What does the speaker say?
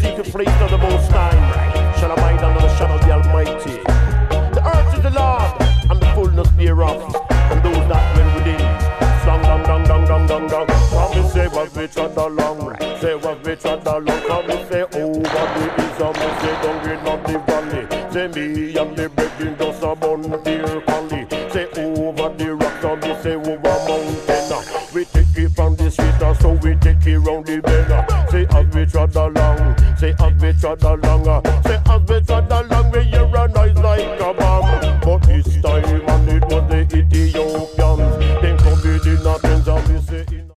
secret place of the Most High shall abide under the shadow of the Almighty. The earth is the Lord, and the fullness thereof, and those that dwell within. Slang, dong, dong, dong, dong, dong, dong. Come and say what we trod along, say what we trod along. Come and say over the hills, and we say down in the valley. Say me and the brethren just a bun dear collie. Say over the rock, and we say over mountain. We take it from the street, so we take it round the bend. Say as we trod along, say as we trod along.